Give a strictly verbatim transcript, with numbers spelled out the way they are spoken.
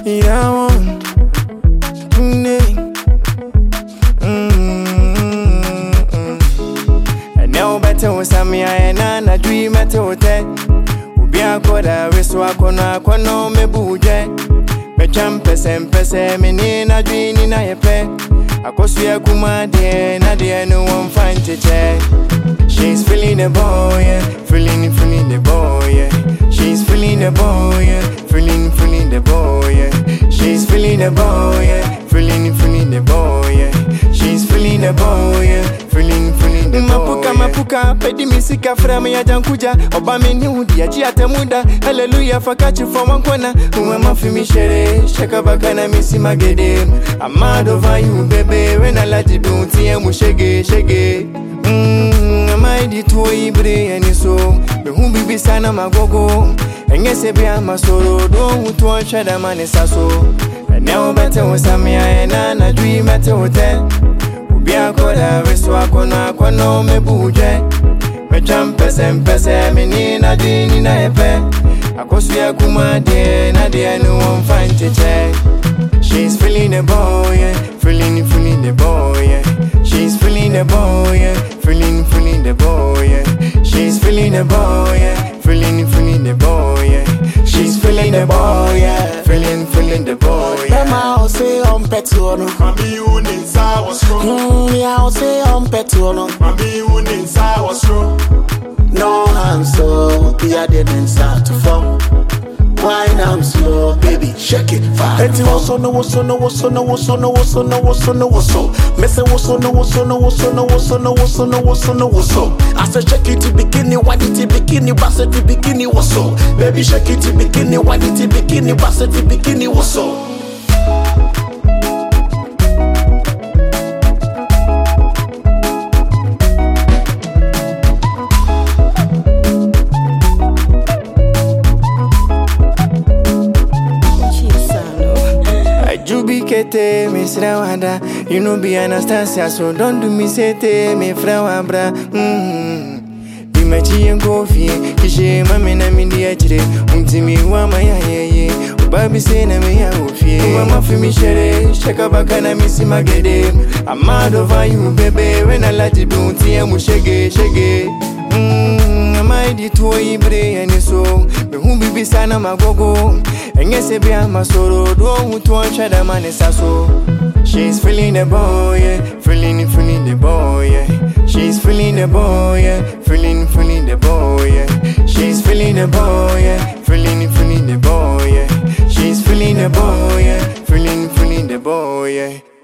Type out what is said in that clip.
Yeah, one. And now better was a me and I dream at a hotel. Ubi a quarter, we so I conna quano me buje. Me champes and pese, me nina dream in a pet. I cause we are kuma dear, na dear, no one find to check. She's feeling the boy, yeah. Feeling, feeling the boy, yeah. She's feeling the boy, yeah. Feeling, feeling the boy, yeah. She's feeling the boy, yeah. Feeling, feeling the boy, yeah. She's feeling the boy, yeah. Feeling, feeling the boy. Mapuka, mapuka, pedi misika frame ya jankuja. Oba meni udi ya jia temuda. Hallelujah, fakachi for one corner. Uwe mafi mishere, shaka bakana misi magede. I'm mad over you, baby. When I let you do, tiye mu shege, shege. Mmm, I'm mighty to ibre and so. Be who be besana magogo. And yes, I be a masoro. Don't want to shada man is so. And now better was a me and I dream at a hotel. Ubi a quarter, we so I conna quano me buje. Me champes and pese, me nina dream in a pen. I cause we are kuma de, na de, no one find to check. She's feeling the boy, yeah. Feeling, feeling the boy, yeah. She's feeling the boy, yeah. Feeling, feeling the boy, yeah. She's feeling the boy, yeah. Feeling, feeling the boy, yeah. She's feeling the boy, yeah. Feeling, feeling the boy, yeah. I'll say on petrol. Mami you inside was true. Hmm, yeah, I'll say on petrol. Mami you inside was true. No hands so be a dead inside to fall. Wine I'm slow, baby, shake it fast. Eti woso no woso no woso no woso no woso no woso no woso. Me say woso no woso no woso no woso no woso no woso no woso. I say shake it to bikini, wine it to bikini, bass it to bikini woso. Baby shake it to bikini, wine it to bikini, bass it to bikini woso. Kete me srawada, you know be Anastasia, so don't do me sete me frawabra. Hmm. Be my chi and coffee, kishe mame na mi di achire. Unti mi wa ma ya ye ye, ubabi se na me ya ofie. Mama fi mi shere, shaka baka na mi si magede. I'm mad over you, baby. When I let you do, tiye mu shege shege. Hmm. I'm mighty to ibre and so. Be who be besana magogo. And yes, I be a masoro. Don't want to shada man is so. She's feeling the boy, yeah. Feeling, feeling the boy, yeah. She's feeling the boy, yeah. Feeling, feeling the boy, yeah. She's feeling the boy, yeah. Feeling, feeling the boy, yeah. She's feeling the boy, yeah. Feeling, feeling the boy, yeah.